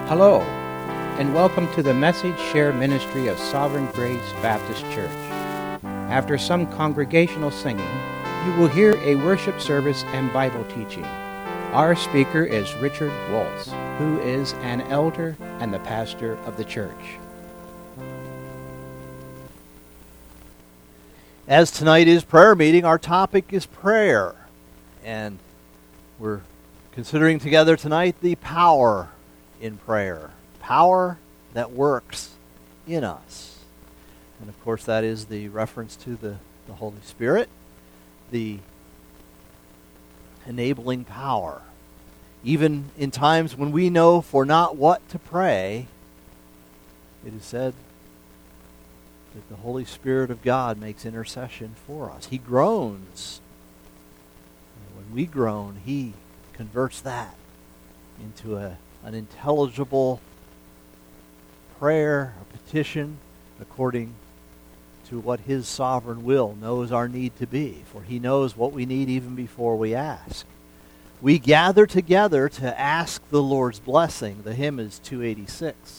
Hello, and welcome to the Message Share Ministry of Sovereign Grace Baptist Church. After some congregational singing, you will hear a worship service and Bible teaching. Our speaker is Richard Waltz, who is an elder and the pastor of the church. As tonight is prayer meeting, our topic is prayer. And we're considering together tonight the power in prayer. Power that works in us. And of course that is the reference to the Holy Spirit, the enabling power. Even in times when we know for not what to pray, it is said that the Holy Spirit of God makes intercession for us. He groans. And when we groan, He converts that into an intelligible prayer, a petition, according to what His sovereign will knows our need to be. For He knows what we need even before we ask. We gather together to ask the Lord's blessing. The hymn is 286.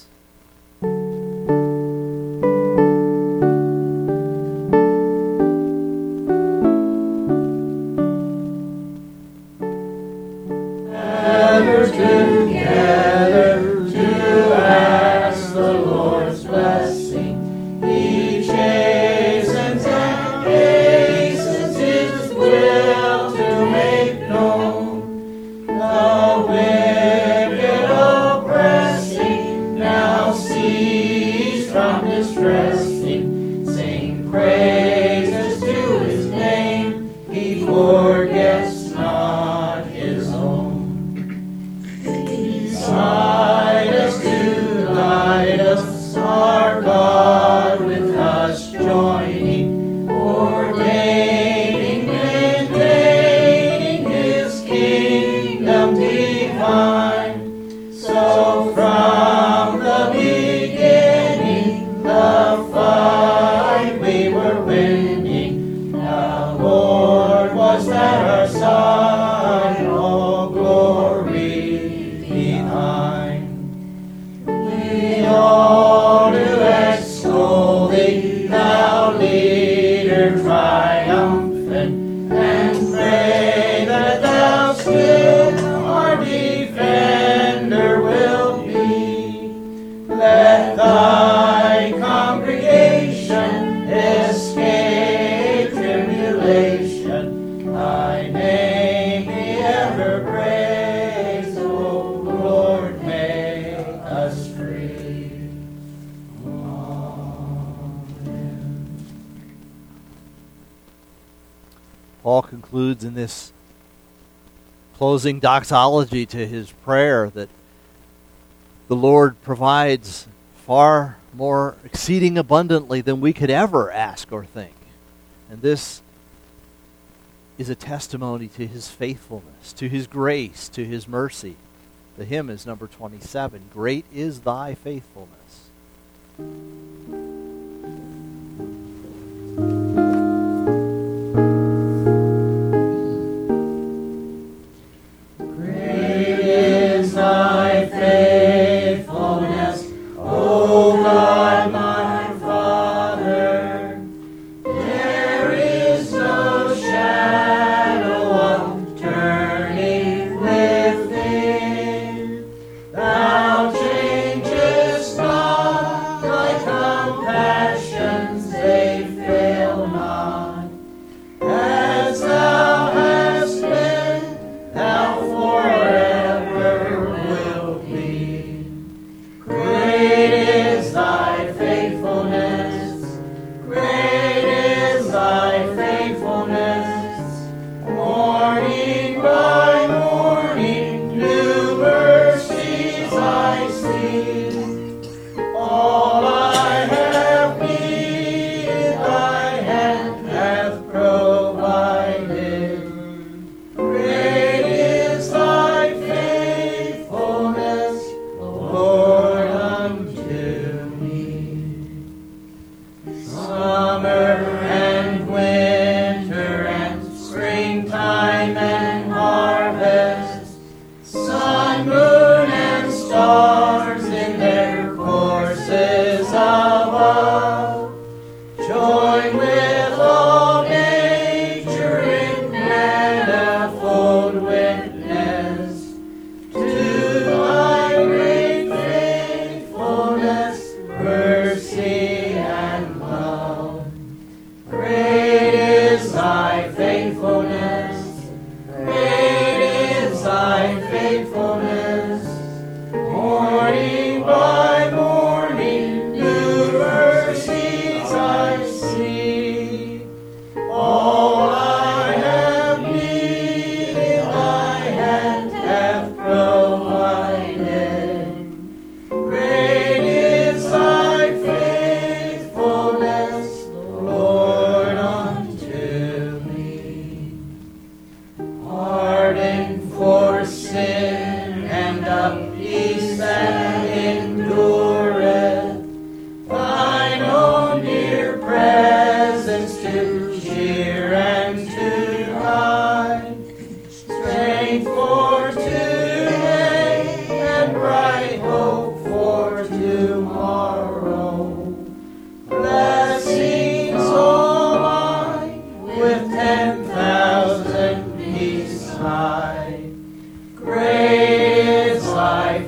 Paul concludes in this closing doxology to his prayer that the Lord provides far more exceeding abundantly than we could ever ask or think. And this is a testimony to His faithfulness, to His grace, to His mercy. The hymn is number 27. Great is thy faithfulness. Be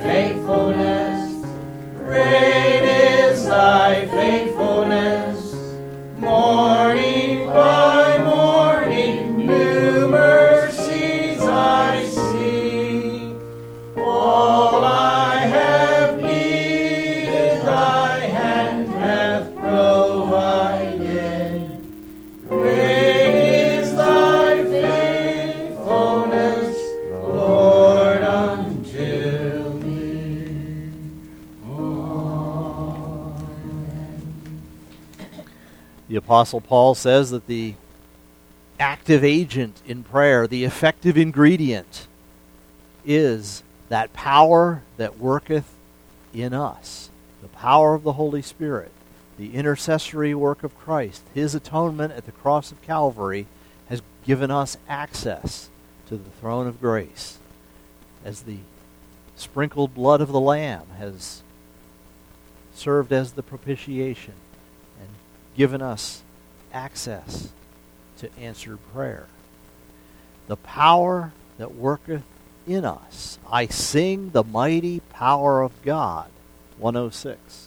faithfulness. Great is thy faithfulness. Morning by morning, new mercies I see. All I have needed, thy hand hath provided. Great is thy faithfulness, Lord, unto me. The Apostle Paul says that the active agent in prayer, the effective ingredient, is that power that worketh in us. The power of the Holy Spirit, the intercessory work of Christ, His atonement at the cross of Calvary has given us access to the throne of grace. As the sprinkled blood of the Lamb has served as the propitiation and given us access to answered prayer. The power that worketh in us. I sing the mighty power of God. 106.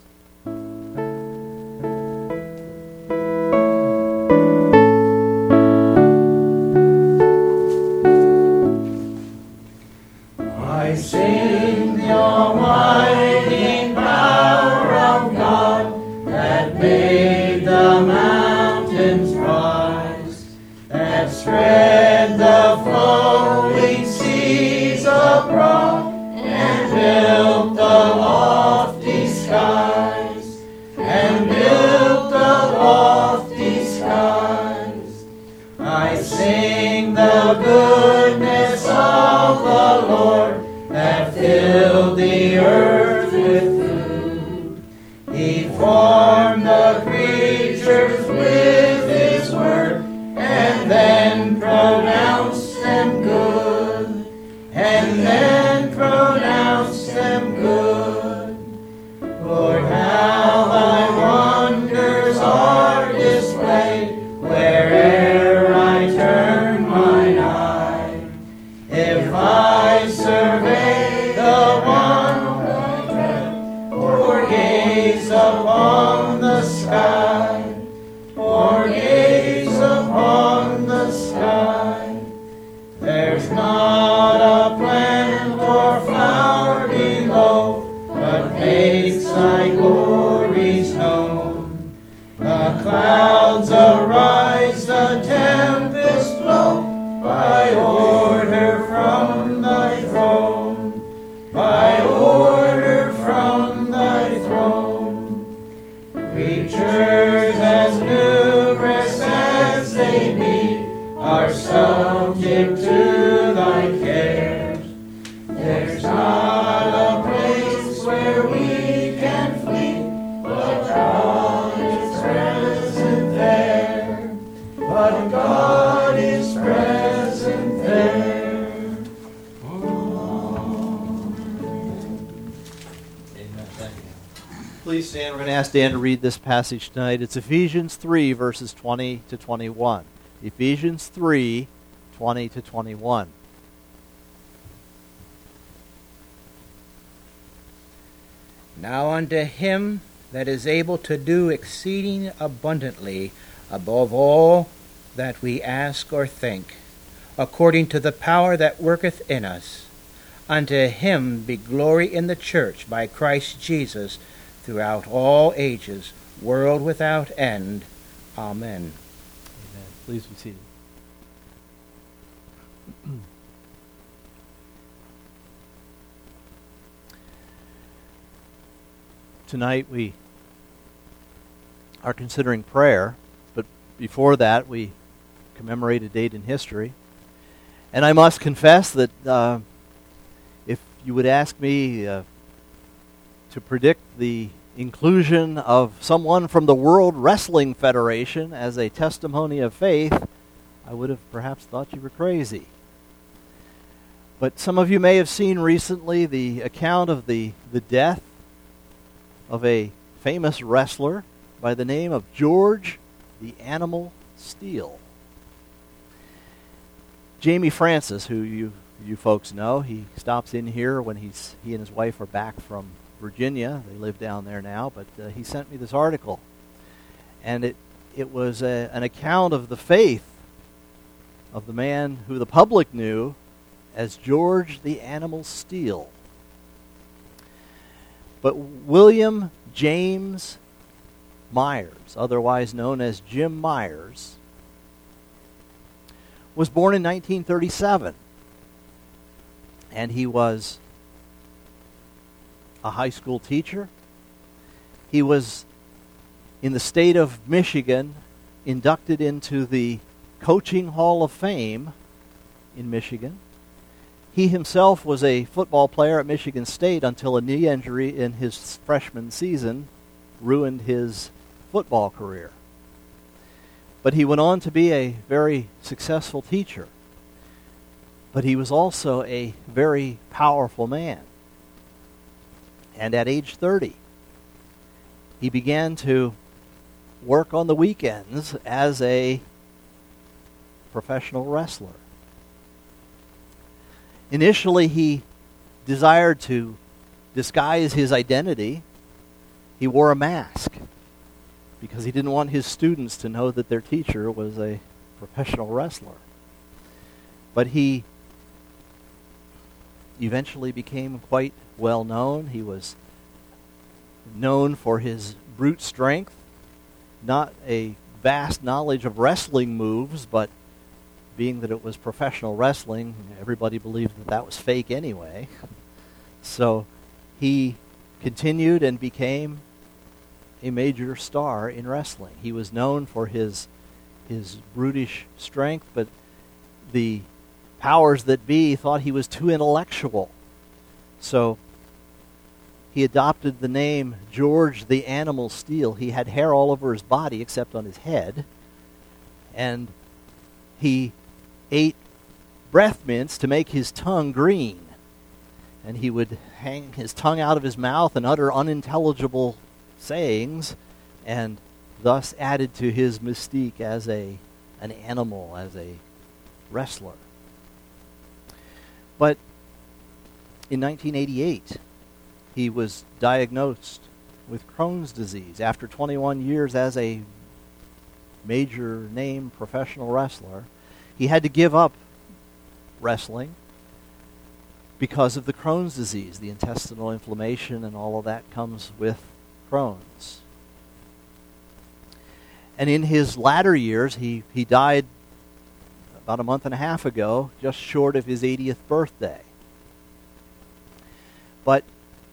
I sing the almighty power of God that made the mountains rise, that spread the flowing seas abroad, and built the lofty skies, and built the lofty skies. I sing the goodness of the Lord, that filled the earth with food. He formed the creatures with His word, and then pronounced them good, and then pronounced them good. Lord, how thy wonders are displayed, where'er I turn mine eye. If I survey the one I dread, or gaze upon the sky, or gaze upon the sky, there's not a plant or flower below, but makes thy glories known. The clouds arise, the tempest blow, by order from thy throne, by order from thy throne. Creatures as numerous as they be are subject to thy cares. There's not a place where we can flee, but God is present there. But God is present there. Please stand. We're going to ask Dan to read this passage tonight. It's Ephesians 3, verses 20 to 21. Ephesians 3, 20 to 21. Now unto Him that is able to do exceeding abundantly above all that we ask or think, according to the power that worketh in us, unto Him be glory in the church by Christ Jesus throughout all ages, world without end. Amen. Amen. Please be seated. Tonight we are considering prayer, but before that we commemorate a date in history. And I must confess that if you would ask me to predict the inclusion of someone from the World Wrestling Federation as a testimony of faith, I would have perhaps thought you were crazy. But some of you may have seen recently the account of the death of a famous wrestler by the name of George the Animal Steele. Jamie Francis, who you you folks know, he stops in here when he and his wife are back from Virginia. They live down there now, but he sent me this article. And it was an account of the faith of the man who the public knew as George the Animal Steele. But William James Myers, otherwise known as Jim Myers, was born in 1937. And he was a high school teacher. He was, in the state of Michigan, inducted into the Coaching Hall of Fame in Michigan. He himself was a football player at Michigan State until a knee injury in his freshman season ruined his football career. But he went on to be a very successful teacher. But he was also a very powerful man. And at age 30, he began to work on the weekends as a professional wrestler. Initially, he desired to disguise his identity. He wore a mask because he didn't want his students to know that their teacher was a professional wrestler. But he eventually became quite well known. He was known for his brute strength, not a vast knowledge of wrestling moves, but being that it was professional wrestling, everybody believed that that was fake anyway. So he continued and became a major star in wrestling. He was known for his brutish strength, but the powers that be thought he was too intellectual. So he adopted the name George the Animal Steele. He had hair all over his body except on his head. And he ate breath mints to make his tongue green. And he would hang his tongue out of his mouth and utter unintelligible sayings, and thus added to his mystique as an animal, as a wrestler. But in 1988, he was diagnosed with Crohn's disease after 21 years as a major name professional wrestler. He had to give up wrestling because of the Crohn's disease, the intestinal inflammation and all of that comes with Crohn's. And in his latter years, he died about a month and a half ago, just short of his 80th birthday. But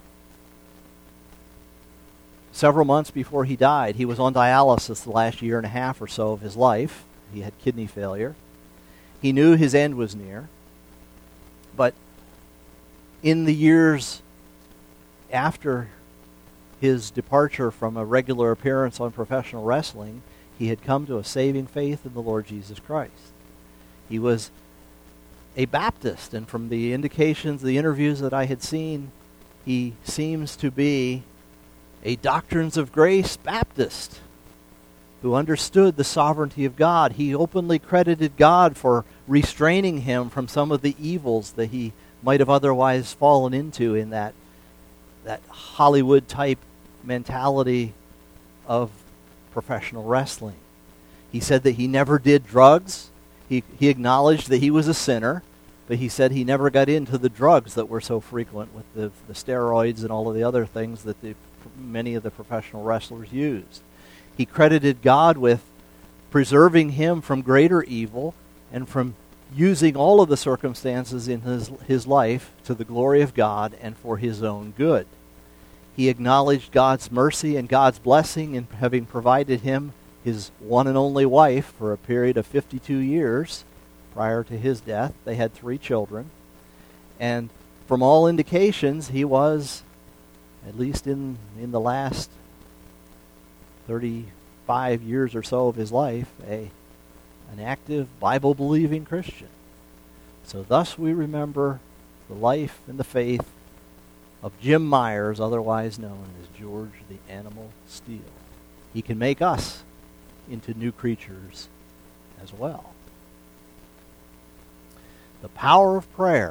several months before he died, he was on dialysis the last year and a half or so of his life. He had kidney failure. He knew his end was near. But in the years after his departure from a regular appearance on professional wrestling, he had come to a saving faith in the Lord Jesus Christ. He was a Baptist, and from the indications, the interviews that I had seen, he seems to be a Doctrines of Grace Baptist who understood the sovereignty of God. He openly credited God for restraining him from some of the evils that he might have otherwise fallen into in that Hollywood-type mentality of professional wrestling. He said that he never did drugs. He acknowledged that he was a sinner, but he said he never got into the drugs that were so frequent with the steroids and all of the other things that many of the professional wrestlers used. He credited God with preserving him from greater evil and from using all of the circumstances in his life to the glory of God and for his own good. He acknowledged God's mercy and God's blessing in having provided him his one and only wife for a period of 52 years prior to his death. They had 3 children. And from all indications, he was, at least in the last 35 years or so of his life, an active Bible-believing Christian. So thus we remember the life and the faith of Jim Myers, otherwise known as George the Animal Steele. He can make us into new creatures as well. The power of prayer.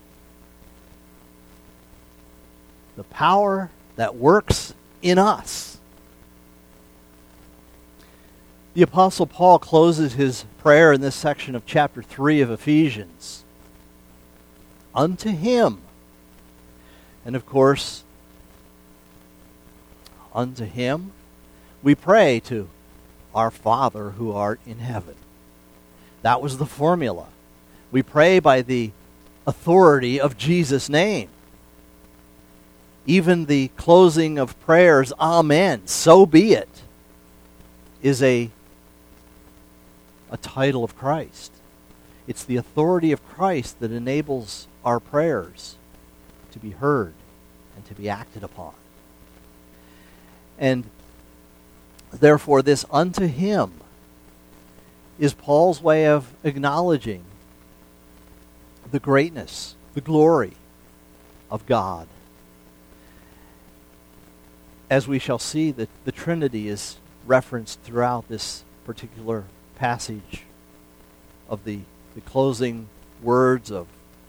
The power that works in us. The Apostle Paul closes his prayer in this section of chapter 3 of Ephesians. Unto him. And of course, unto him, we pray to our Father who art in heaven. That was the formula. We pray by the authority of Jesus' name. Even the closing of prayers, Amen, so be it, is a title of Christ. It's the authority of Christ that enables our prayers to be heard and to be acted upon. And therefore, this unto him is Paul's way of acknowledging the greatness, the glory of God. As we shall see, that the Trinity is referenced throughout this particular passage of the closing words of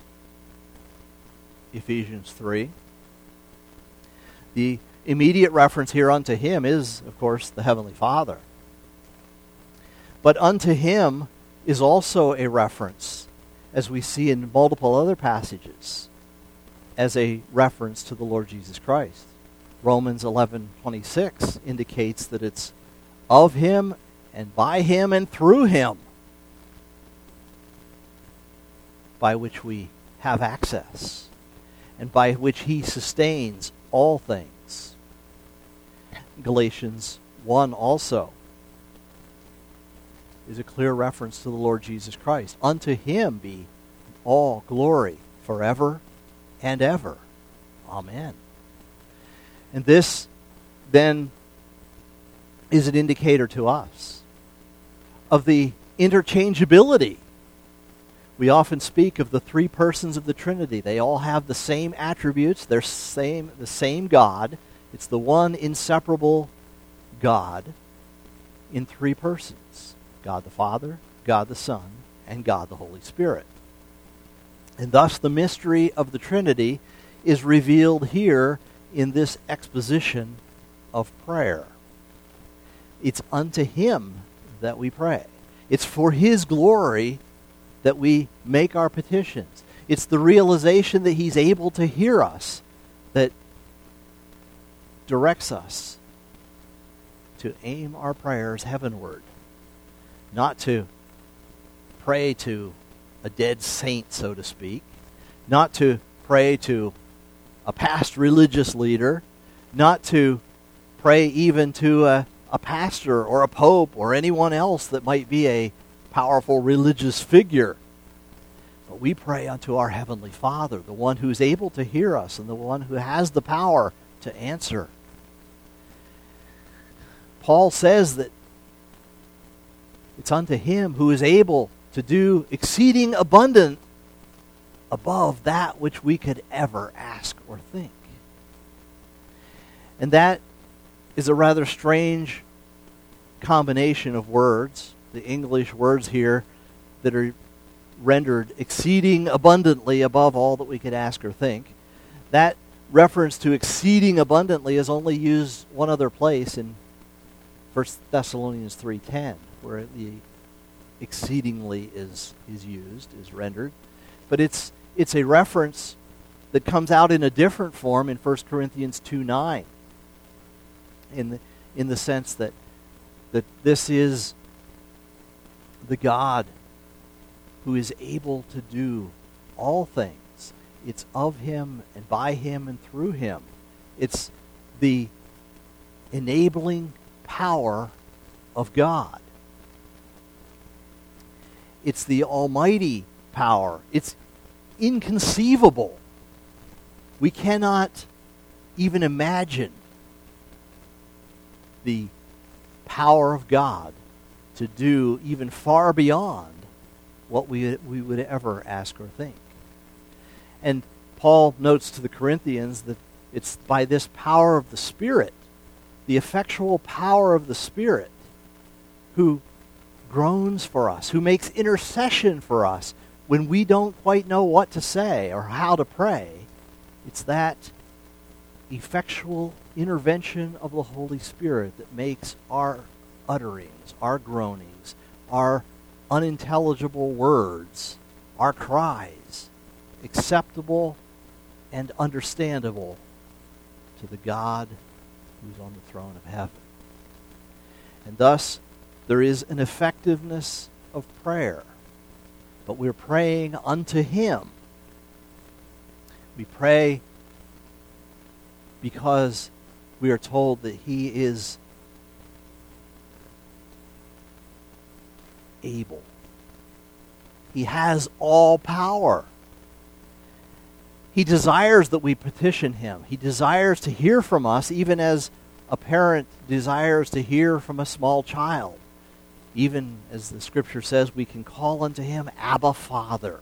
Ephesians 3. The immediate reference here unto him is, of course, the Heavenly Father. But unto him is also a reference, as we see in multiple other passages, as a reference to the Lord Jesus Christ. Romans 11:26 indicates that it's of him and by him and through him by which we have access and by which he sustains all things. Galatians 1 also is a clear reference to the Lord Jesus Christ. Unto him be all glory forever and ever. Amen. And this, then, is an indicator to us of the interchangeability. We often speak of the three persons of the Trinity. They all have the same attributes. They're the same God. It's the one inseparable God in three persons. God the Father, God the Son, and God the Holy Spirit. And thus the mystery of the Trinity is revealed here in this exposition of prayer. It's unto him that we pray. It's for his glory that we make our petitions. It's the realization that he's able to hear us that directs us to aim our prayers heavenward, not to pray to a dead saint, so to speak, not to pray to a past religious leader, not to pray even to a pastor or a pope or anyone else that might be a powerful religious figure. But we pray unto our Heavenly Father, the one who's able to hear us and the one who has the power to answer. Paul says that it's unto him who is able to do exceeding abundant above that which we could ever ask or think. And that is a rather strange combination of words, the English words here that are rendered exceeding abundantly above all that we could ask or think. That reference to exceeding abundantly is only used one other place in 1 Thessalonians 3:10, where the exceedingly is used, is rendered. But it's a reference that comes out in a different form in 1 Corinthians 2:9, in the sense that this is the God who is able to do all things. It's of him and by him and through him. It's the enabling power of God. It's the almighty power. It's inconceivable. We cannot even imagine the power of God to do even far beyond what we would ever ask or think. And Paul notes to the Corinthians that it's by this power of the Spirit, the effectual power of the Spirit, who groans for us, who makes intercession for us when we don't quite know what to say or how to pray, it's that effectual intervention of the Holy Spirit that makes our utterings, our groanings, our unintelligible words, our cries acceptable and understandable to the God who's on the throne of heaven. And thus, there is an effectiveness of prayer, but we're praying unto Him. We pray because we are told that He is able. He has all power. He desires that we petition Him. He desires to hear from us, even as a parent desires to hear from a small child. Even as the Scripture says, we can call unto Him, Abba, Father.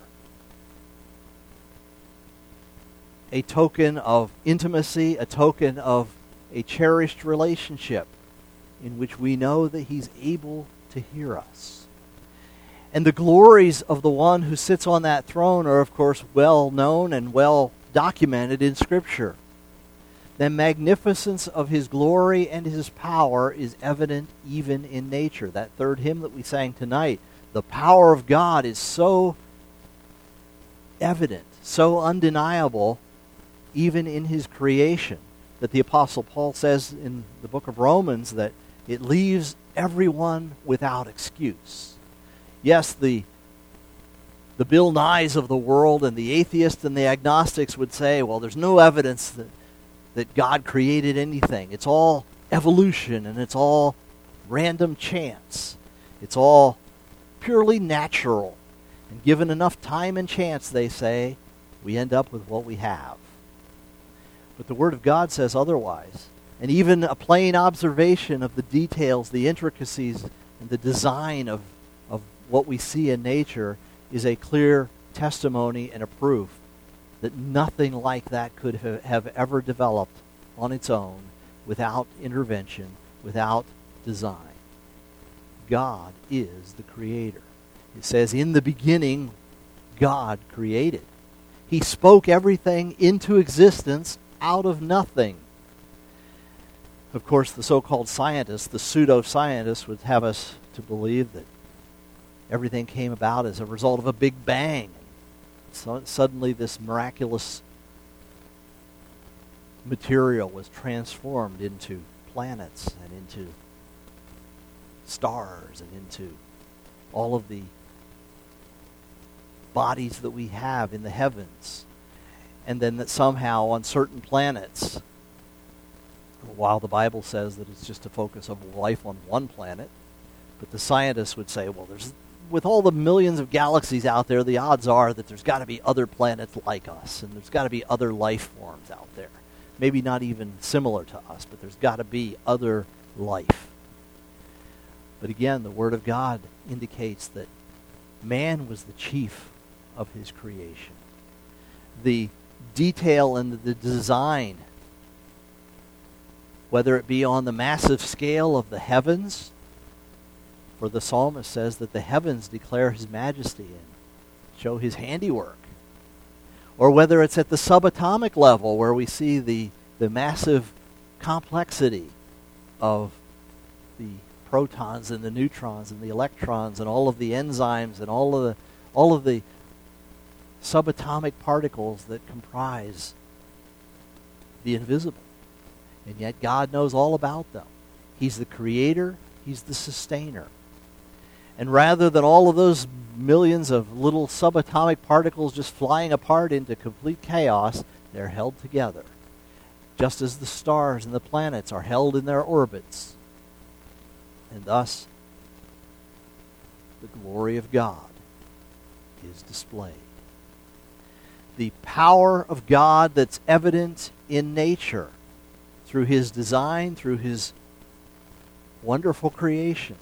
A token of intimacy, a token of a cherished relationship in which we know that He's able to hear us. And the glories of the one who sits on that throne are, of course, well known and well documented in Scripture. The magnificence of His glory and His power is evident even in nature. That third hymn that we sang tonight, the power of God is so evident, so undeniable, even in His creation, that the Apostle Paul says in the book of Romans that it leaves everyone without excuse. Yes, the Bill Nyes of the world and the atheists and the agnostics would say, well, there's no evidence that God created anything. It's all evolution and it's all random chance. It's all purely natural. And given enough time and chance, they say, we end up with what we have. But the Word of God says otherwise. And even a plain observation of the details, the intricacies, and the design of what we see in nature is a clear testimony and a proof that nothing like that could have ever developed on its own without intervention, without design. God is the Creator. It says, in the beginning, God created. He spoke everything into existence out of nothing. Of course, the so-called scientists, the pseudo-scientists, would have us to believe that everything came about as a result of a big bang. So suddenly this miraculous material was transformed into planets and into stars and into all of the bodies that we have in the heavens. And then that somehow on certain planets, while the Bible says that it's just a focus of life on one planet, but the scientists would say, well, with all the millions of galaxies out there, the odds are that there's got to be other planets like us, and there's got to be other life forms out there. Maybe not even similar to us, but there's got to be other life. But again, the Word of God indicates that man was the chief of his creation. The detail and the design, whether it be on the massive scale of the heavens, for the psalmist says that the heavens declare His majesty and show His handiwork, or whether it's at the subatomic level where we see the massive complexity of the protons and the neutrons and the electrons and all of the enzymes and all of the subatomic particles that comprise the invisible. And yet God knows all about them. He's the creator, He's the sustainer. And rather than all of those millions of little subatomic particles just flying apart into complete chaos, they're held together, just as the stars and the planets are held in their orbits. And thus, the glory of God is displayed. The power of God that's evident in nature through His design, through His wonderful creation.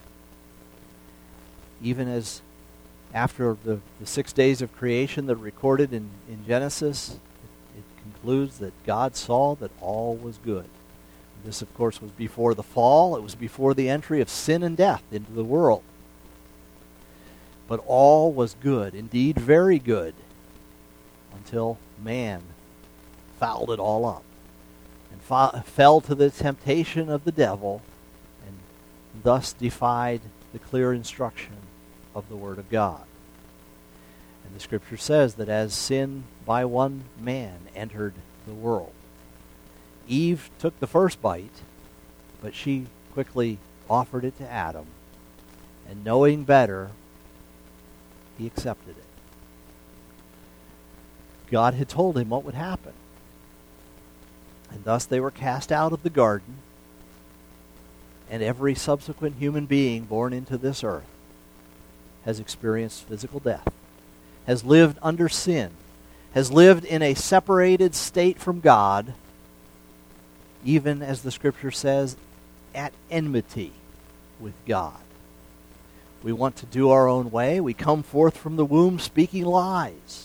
Even as after the 6 days of creation that are recorded in Genesis, it concludes that God saw that all was good. This, of course, was before the fall. It was before the entry of sin and death into the world. But all was good, indeed very good, until man fouled it all up and fell to the temptation of the devil and thus defied the clear instruction of the Word of God. And the Scripture says that as sin by one man entered the world, Eve took the first bite, but she quickly offered it to Adam, and knowing better, he accepted it. God had told him what would happen. And thus they were cast out of the garden, and every subsequent human being born into this earth has experienced physical death, has lived under sin, has lived in a separated state from God, even as the Scripture says, at enmity with God. We want to do our own way. We come forth from the womb speaking lies.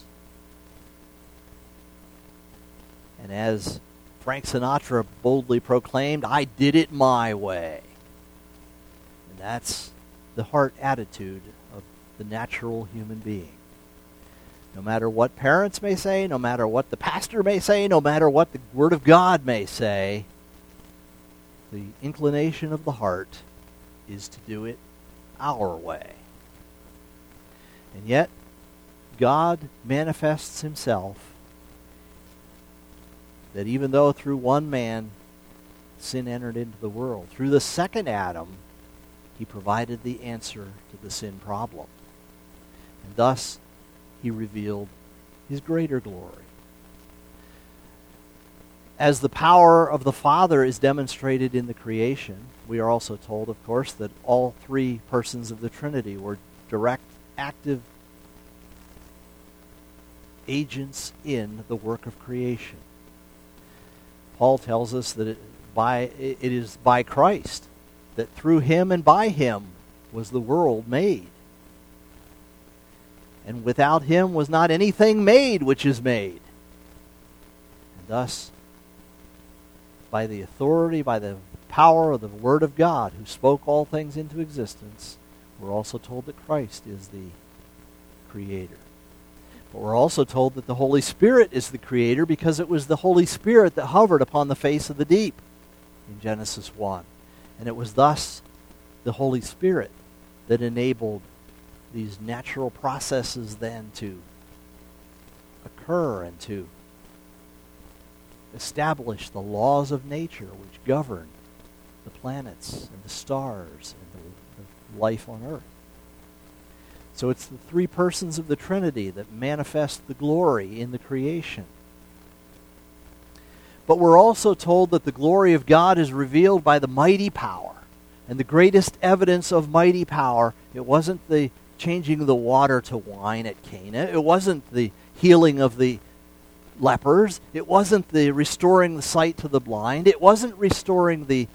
And as Frank Sinatra boldly proclaimed, I did it my way. And that's the heart attitude of the natural human being. No matter what parents may say, no matter what the pastor may say, no matter what the Word of God may say, the inclination of the heart is to do it our way. And yet, God manifests himself that even though through one man sin entered into the world, through the second Adam, he provided the answer to the sin problem. And thus, he revealed his greater glory. As the power of the Father is demonstrated in the creation, we are also told, of course, that all three persons of the Trinity were direct, active agents in the work of creation. Paul tells us that it is by Christ, that through him and by him was the world made. And without him was not anything made which is made. And thus, by the authority, by the power of the Word of God, who spoke all things into existence, we're also told that Christ is the Creator. But we're also told that the Holy Spirit is the Creator because it was the Holy Spirit that hovered upon the face of the deep in Genesis 1. And it was thus the Holy Spirit that enabled these natural processes then to occur and to establish the laws of nature which govern the planets and the stars and the life on earth. So it's the three persons of the Trinity that manifest the glory in the creation. But we're also told that the glory of God is revealed by the mighty power. And the greatest evidence of mighty power, it wasn't the changing the water to wine at Cana. It wasn't the healing of the lepers. It wasn't the restoring the sight to the blind. It wasn't restoring the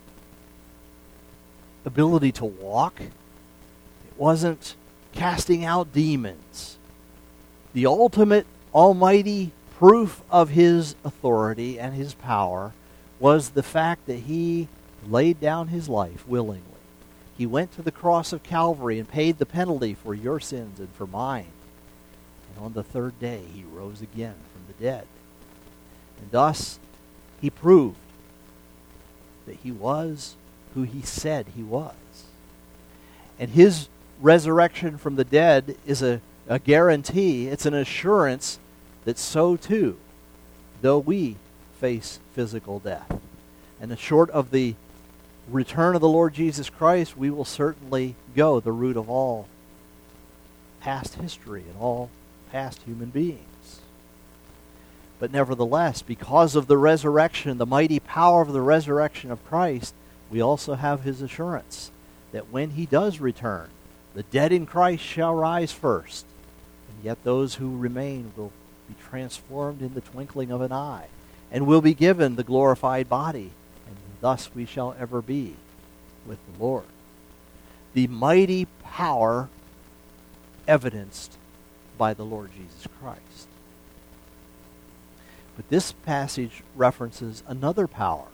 ability to walk. It wasn't casting out demons. The ultimate almighty proof of his authority and his power was the fact that he laid down his life willingly. He went to the cross of Calvary and paid the penalty for your sins and for mine. And on the third day he rose again from the dead. And thus he proved that he was who he said he was. And his resurrection from the dead is a guarantee, it's an assurance that so too, though we face physical death, and short of the return of the Lord Jesus Christ, we will certainly go the route of all past history and all past human beings. But nevertheless, because of the resurrection, the mighty power of the resurrection of Christ, we also have his assurance that when he does return, the dead in Christ shall rise first, and yet those who remain will be transformed in the twinkling of an eye, and will be given the glorified body, and thus we shall ever be with the Lord. The mighty power evidenced by the Lord Jesus Christ. But this passage references another power.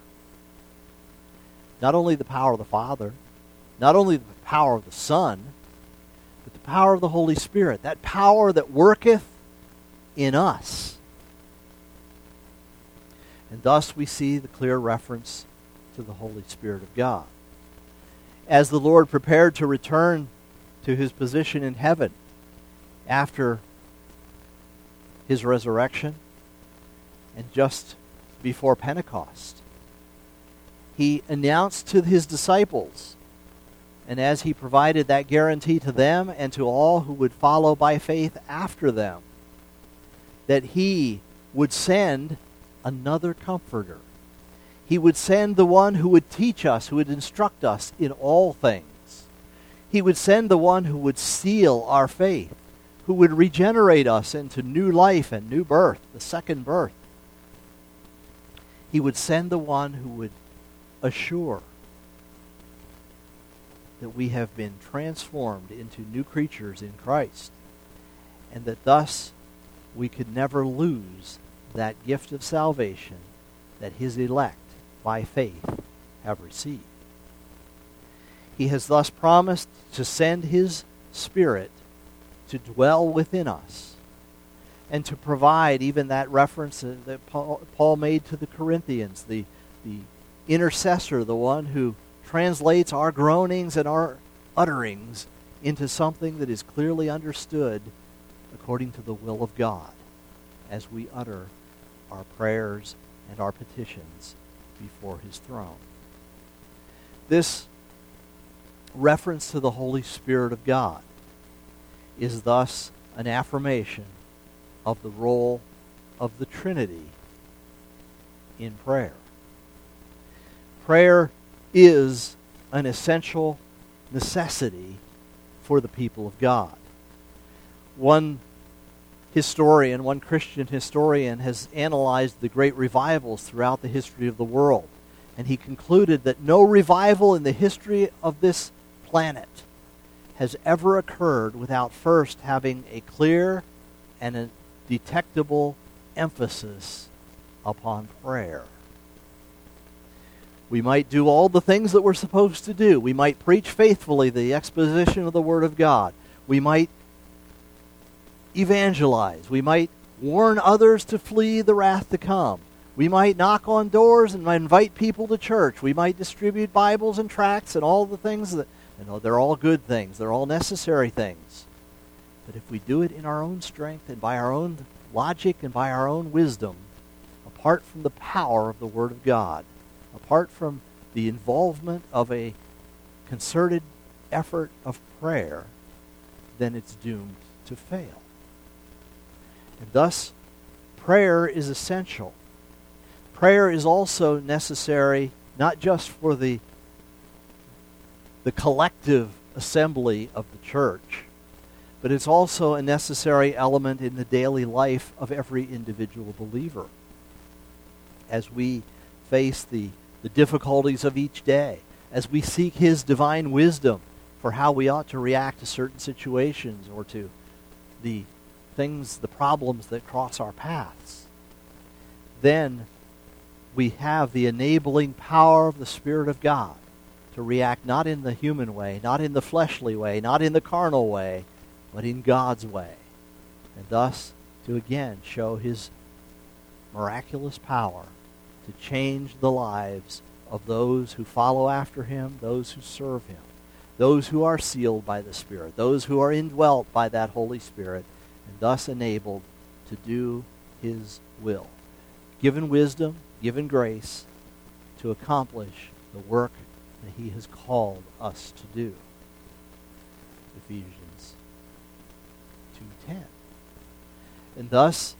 Not only the power of the Father, not only the power of the Son, but the the power of the Holy Spirit, that power that worketh in us. And thus we see the clear reference to the Holy Spirit of God. As the Lord prepared to return to his position in heaven after his resurrection and just before Pentecost, he announced to his disciples, and as he provided that guarantee to them and to all who would follow by faith after them, that he would send another comforter. He would send the one who would teach us, who would instruct us in all things. He would send the one who would seal our faith, who would regenerate us into new life and new birth, the second birth. He would send the one who would assure that we have been transformed into new creatures in Christ, and that thus we could never lose that gift of salvation that his elect by faith have received. He has thus promised to send his Spirit to dwell within us and to provide even that reference that Paul made to the Corinthians, the intercessor, the one who translates our groanings and our utterings into something that is clearly understood according to the will of God as we utter our prayers and our petitions before his throne. This reference to the Holy Spirit of God is thus an affirmation of the role of the Trinity in prayer. Prayer is an essential necessity for the people of God. One Christian historian, has analyzed the great revivals throughout the history of the world, and he concluded that no revival in the history of this planet has ever occurred without first having a clear and a detectable emphasis upon prayer. We might do all the things that we're supposed to do. We might preach faithfully the exposition of the Word of God. We might evangelize. We might warn others to flee the wrath to come. We might knock on doors and invite people to church. We might distribute Bibles and tracts and all the things that, they're all good things. They're all necessary things. But if we do it in our own strength and by our own logic and by our own wisdom, apart from the power of the Word of God, apart from the involvement of a concerted effort of prayer, then it's doomed to fail. And thus, prayer is essential. Prayer is also necessary not just for the collective assembly of the church, but it's also a necessary element in the daily life of every individual believer. As we face the difficulties of each day, as we seek his divine wisdom for how we ought to react to certain situations or to the problems that cross our paths, then we have the enabling power of the Spirit of God to react not in the human way, not in the fleshly way, not in the carnal way, but in God's way. And thus to again show his miraculous power to change the lives of those who follow after him, those who serve him, those who are sealed by the Spirit, those who are indwelt by that Holy Spirit, and thus enabled to do his will. Given wisdom, given grace to accomplish the work that he has called us to do. Ephesians 2:10. And thus,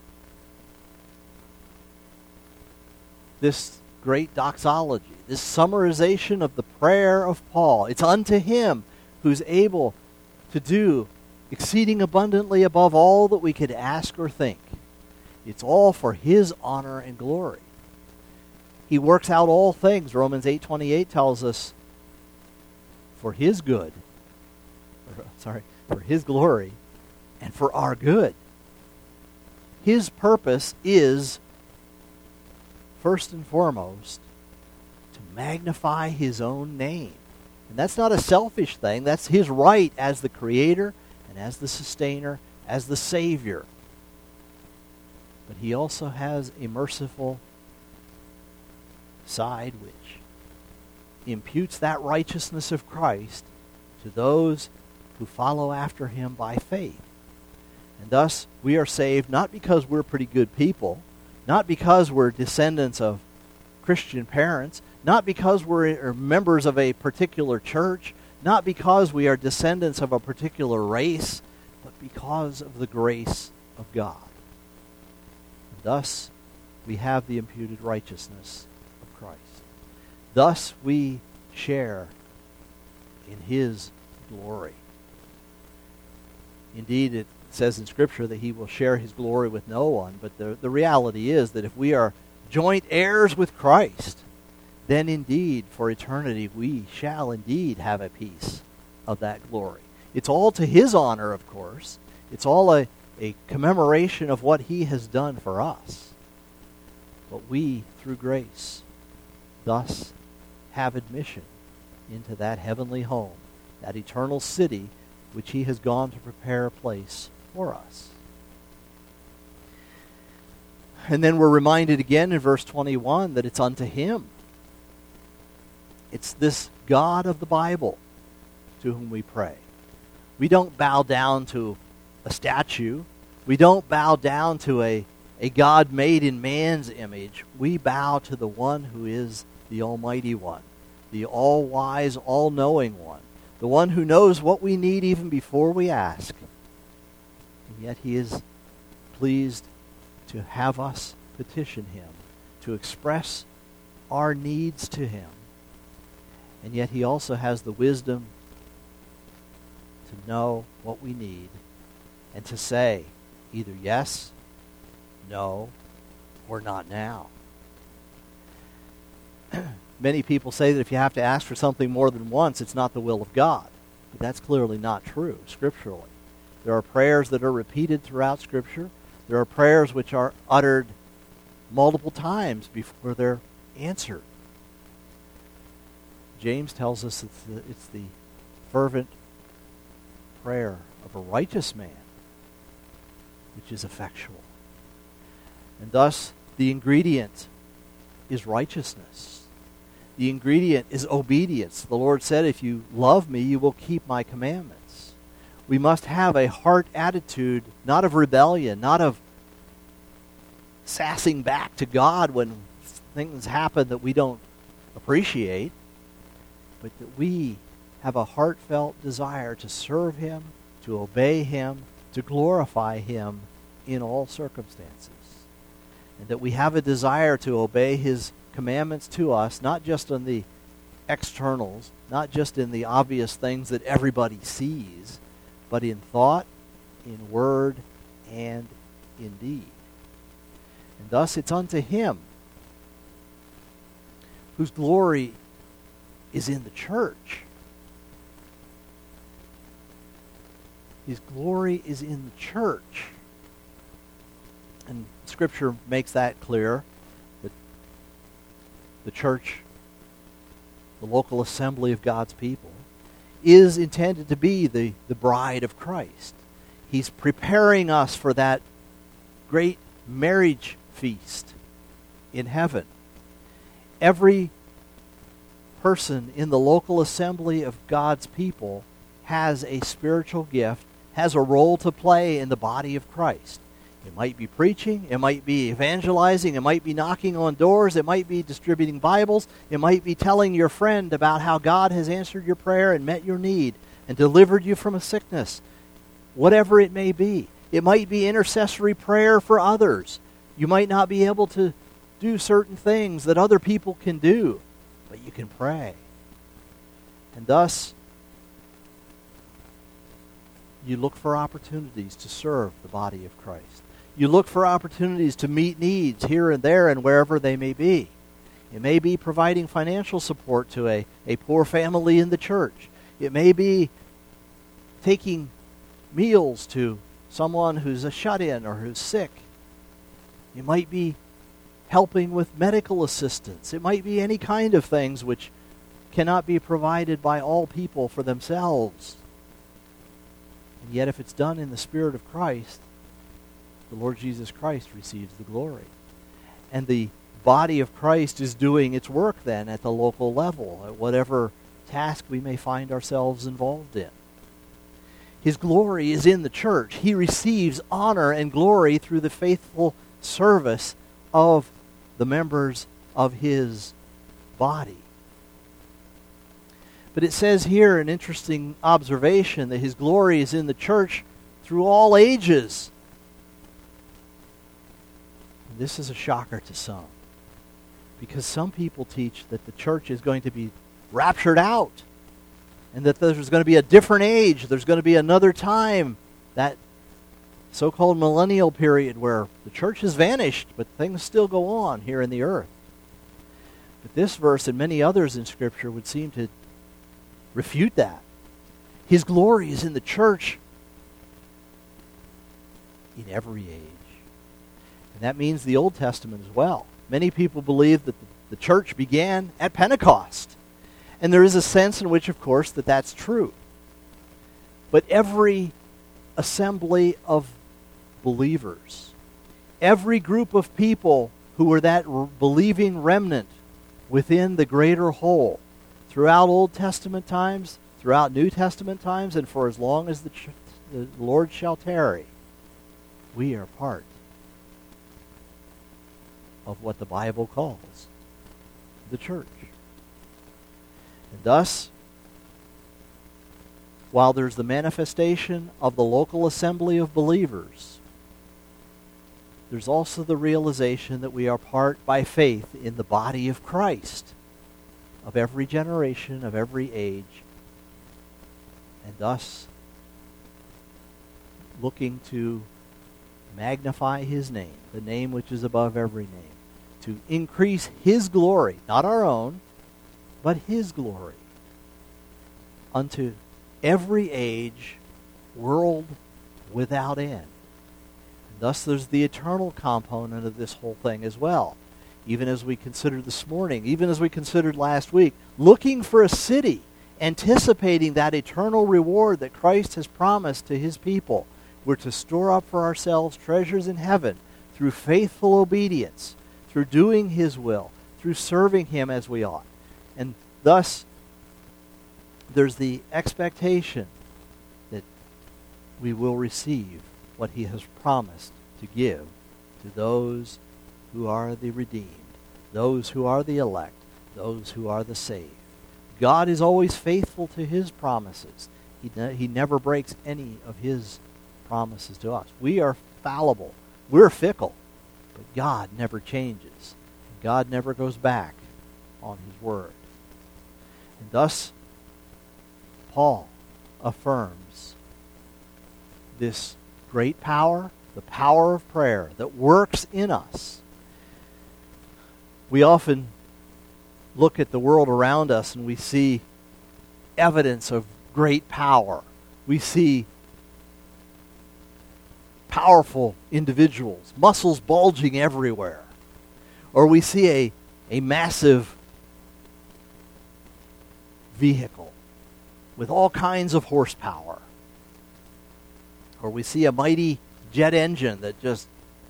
this great doxology, this summarization of the prayer of Paul, it's unto him who's able to do exceeding abundantly above all that we could ask or think. It's all for his honor and glory. He works out all things, Romans 8:28 tells us, for his good, for his glory, and for our good. His purpose is, first and foremost, to magnify his own name. And that's not a selfish thing. That's his right as the Creator and as the sustainer, as the Savior. But he also has a merciful side which imputes that righteousness of Christ to those who follow after him by faith. And thus we are saved not because we're pretty good people, not because we're descendants of Christian parents, not because we're members of a particular church, not because we are descendants of a particular race, but because of the grace of God. And thus we have the imputed righteousness of Christ. Thus we share in his glory. Indeed, it says in Scripture that he will share his glory with no one, but the reality is that if we are joint heirs with Christ, then indeed, for eternity, we shall indeed have a piece of that glory. It's all to his honor, of course. It's all a commemoration of what he has done for us. But we, through grace, thus have admission into that heavenly home, that eternal city which he has gone to prepare a place for us. And then we're reminded again in verse 21 that it's unto him. It's this God of the Bible to whom we pray. We don't bow down to a statue. We don't bow down to a God made in man's image. We bow to the one who is the Almighty One, the all-wise, all-knowing one, the one who knows what we need even before we ask. And yet he is pleased to have us petition him, to express our needs to him. And yet he also has the wisdom to know what we need and to say either yes, no, or not now. Many people say that if you have to ask for something more than once, it's not the will of God. But that's clearly not true scripturally. There are prayers that are repeated throughout Scripture. There are prayers which are uttered multiple times before they're answered. James tells us it's the fervent prayer of a righteous man which is effectual. And thus, the ingredient is righteousness. The ingredient is obedience. The Lord said, if you love me, you will keep my commandments. We must have a heart attitude, not of rebellion, not of sassing back to God when things happen that we don't appreciate, but that we have a heartfelt desire to serve him, to obey him, to glorify him in all circumstances. And that we have a desire to obey his commandments to us, not just on the externals, not just in the obvious things that everybody sees, but in thought, in word, and in deed. And thus it's unto him whose glory is in the church. His glory is in the church. And Scripture makes that clear, that the church, the local assembly of God's people, is intended to be the bride of Christ. He's preparing us for that great marriage feast in heaven. Every person in the local assembly of God's people has a spiritual gift, has a role to play in the body of Christ. It might be preaching, it might be evangelizing, it might be knocking on doors, it might be distributing Bibles, it might be telling your friend about how God has answered your prayer and met your need and delivered you from a sickness. Whatever it may be. It might be intercessory prayer for others. You might not be able to do certain things that other people can do, but you can pray. And thus, you look for opportunities to serve the body of Christ. You look for opportunities to meet needs here and there and wherever they may be. It may be providing financial support to a poor family in the church. It may be taking meals to someone who's a shut-in or who's sick. It might be helping with medical assistance. It might be any kind of things which cannot be provided by all people for themselves. And yet if it's done in the Spirit of Christ, the Lord Jesus Christ receives the glory. And the body of Christ is doing its work then at the local level, at whatever task we may find ourselves involved in. His glory is in the church. He receives honor and glory through the faithful service of the members of his body. But it says here an interesting observation that his glory is in the church through all ages. And this is a shocker to some, because some people teach that the church is going to be raptured out, and that there's going to be a different age, there's going to be another time, that so-called millennial period where the church has vanished, but things still go on here in the earth. But this verse and many others in Scripture would seem to refute that. His glory is in the church in every age. And that means the Old Testament as well. Many people believe that the church began at Pentecost. And there is a sense in which, of course, that's true. But every assembly of believers, every group of people who were that believing remnant within the greater whole, throughout Old Testament times, throughout New Testament times, and for as long as the Lord shall tarry, we are part of what the Bible calls the church. And thus, while there's the manifestation of the local assembly of believers, there's also the realization that we are part by faith in the body of Christ, of every generation, of every age, and thus looking to magnify his name, the name which is above every name, to increase his glory, not our own, but his glory, unto every age, world without end. And thus there's the eternal component of this whole thing as well. Even as we considered this morning, even as we considered last week, looking for a city, anticipating that eternal reward that Christ has promised to his people. We're to store up for ourselves treasures in heaven through faithful obedience, through doing his will, through serving him as we ought. And thus, there's the expectation that we will receive what he has promised to give to those who are the redeemed, those who are the elect, those who are the saved. God is always faithful to his promises. He never breaks any of his promises to us. We are fallible. We're fickle. But God never changes. God never goes back on his word. And thus, Paul affirms this great power, the power of prayer that works in us. We often look at the world around us and we see evidence of great power. We see powerful individuals, muscles bulging everywhere. Or we see a massive vehicle with all kinds of horsepower. Or we see a mighty jet engine that just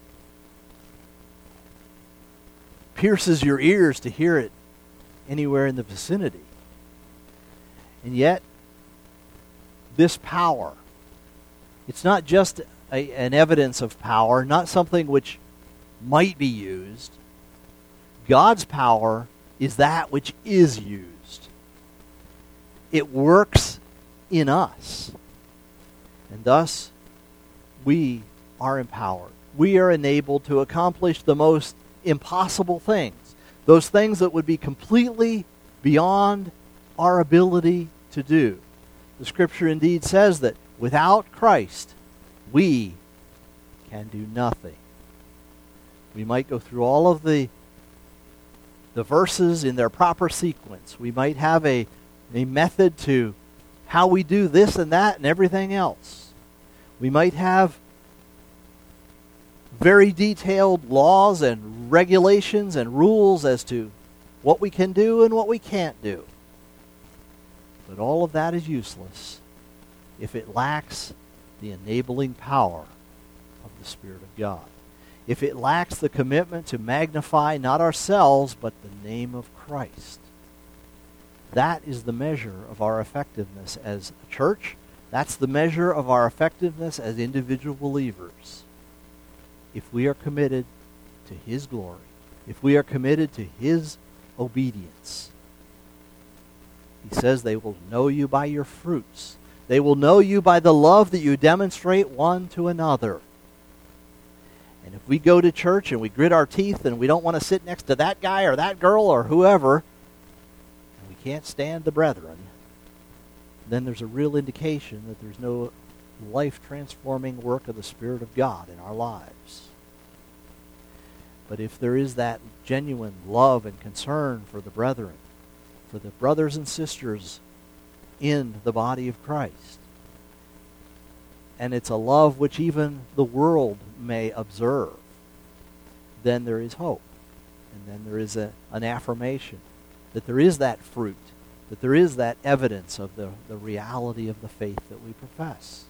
pierces your ears to hear it anywhere in the vicinity. And yet, this power, it's not just an evidence of power, not something which might be used. God's power is that which is used. It works in us. And thus, we are empowered. We are enabled to accomplish the most impossible things. Those things that would be completely beyond our ability to do. The Scripture indeed says that without Christ, we can do nothing. We might go through all of the verses in their proper sequence. We might have a method to how we do this and that and everything else. We might have very detailed laws and regulations and rules as to what we can do and what we can't do. But all of that is useless if it lacks the enabling power of the Spirit of God. If it lacks the commitment to magnify not ourselves, but the name of Christ, that is the measure of our effectiveness as a church. That's the measure of our effectiveness as individual believers. If we are committed to His glory, if we are committed to His obedience. He says they will know you by your fruits. They will know you by the love that you demonstrate one to another. And if we go to church and we grit our teeth and we don't want to sit next to that guy or that girl or whoever, and we can't stand the brethren, then there's a real indication that there's no life-transforming work of the Spirit of God in our lives. But if there is that genuine love and concern for the brethren, for the brothers and sisters in the body of Christ, and it's a love which even the world may observe, then there is hope. And then there is an affirmation that there is that fruit, that there is that evidence of the reality of the faith that we profess.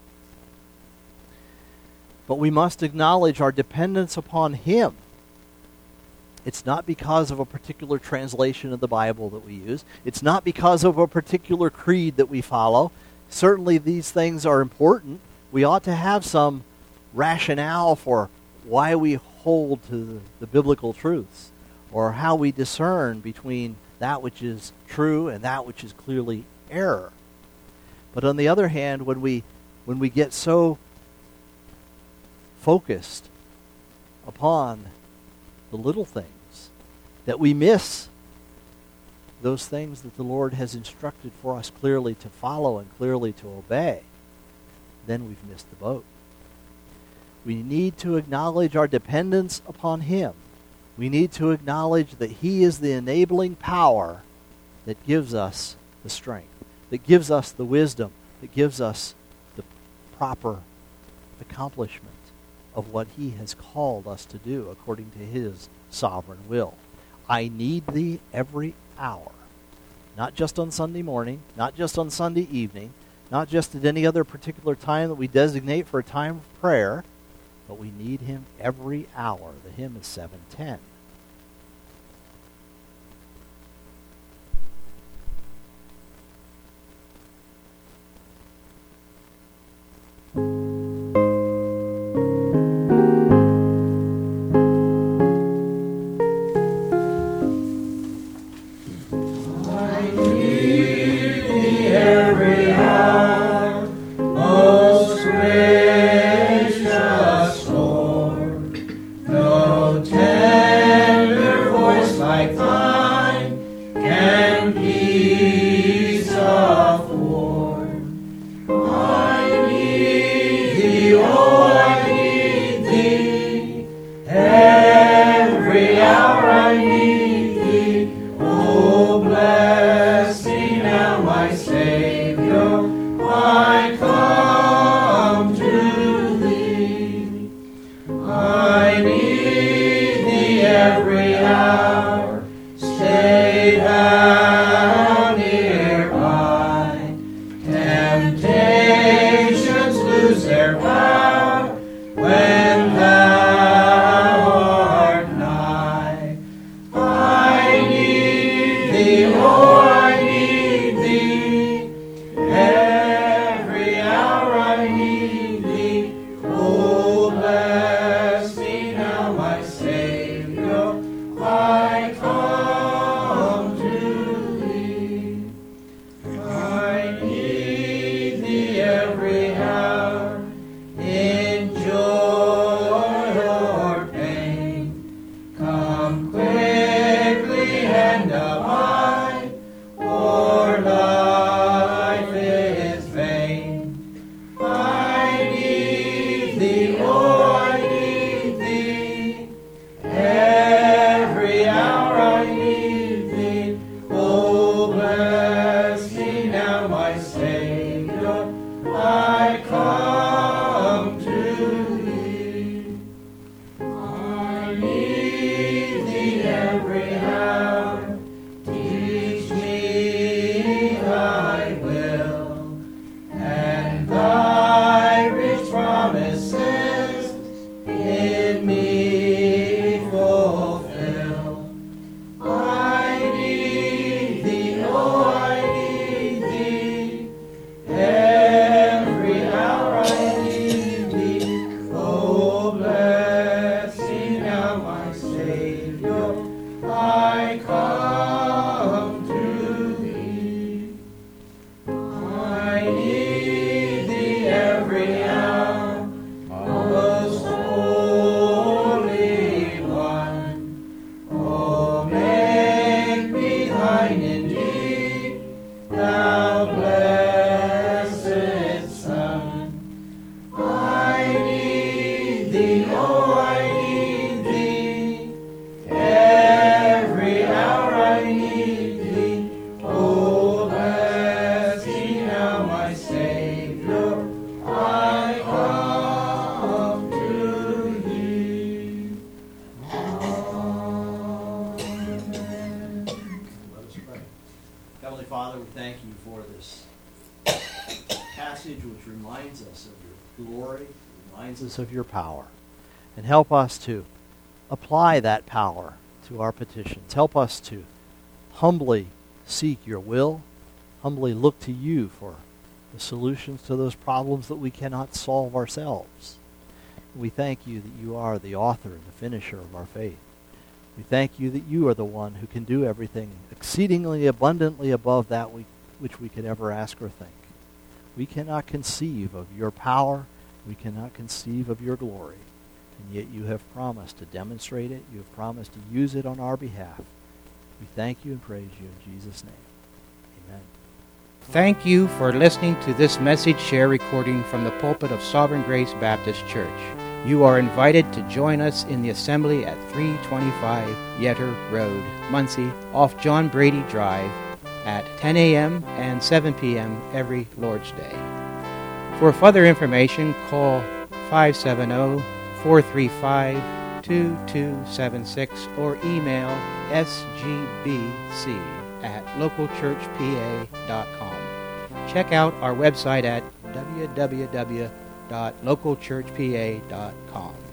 But we must acknowledge our dependence upon Him. It's not because of a particular translation of the Bible that we use. It's not because of a particular creed that we follow. Certainly these things are important. We ought to have some rationale for why we hold to the biblical truths, or how we discern between that which is true and that which is clearly error. But on the other hand, when we get so focused upon the little things that we miss those things that the Lord has instructed for us clearly to follow and clearly to obey, then we've missed the boat. We need to acknowledge our dependence upon Him. We need to acknowledge that He is the enabling power that gives us the strength, that gives us the wisdom, that gives us the proper accomplishment of what He has called us to do according to His sovereign will. I need Thee every hour, not just on Sunday morning, not just on Sunday evening, not just at any other particular time that we designate for a time of prayer, but we need Him every hour. The hymn is 710. Thy rich Heavenly Father, we thank you for this passage which reminds us of your glory, reminds us of your power. And help us to apply that power to our petitions. Help us to humbly seek your will, humbly look to you for the solutions to those problems that we cannot solve ourselves. We thank you that you are the author and the finisher of our faith. We thank you that you are the one who can do everything exceedingly abundantly above that which we could ever ask or think. We cannot conceive of your power. We cannot conceive of your glory. And yet you have promised to demonstrate it. You have promised to use it on our behalf. We thank you and praise you in Jesus' name. Amen. Thank you for listening to this message share recording from the pulpit of Sovereign Grace Baptist Church. You are invited to join us in the assembly at 325 Yetter Road, Muncie, off John Brady Drive, at 10 a.m. and 7 p.m. every Lord's Day. For further information, call 570-435-2276 or email sgbc@localchurchpa.com. Check out our website at www.localchurchpa.com.